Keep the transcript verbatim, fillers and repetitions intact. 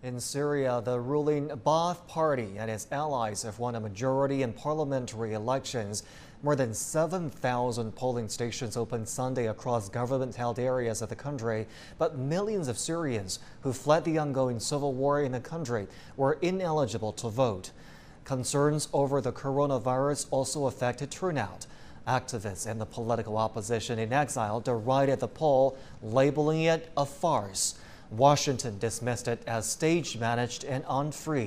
In Syria, the ruling Ba'ath Party and its allies have won a majority in parliamentary elections. More than seven thousand polling stations opened Sunday across government-held areas of the country, but millions of Syrians who fled the ongoing civil war in the country were ineligible to vote. Concerns over the coronavirus also affected turnout. Activists and the political opposition in exile derided the poll, labeling it a farce. Washington dismissed it as stage-managed and unfree.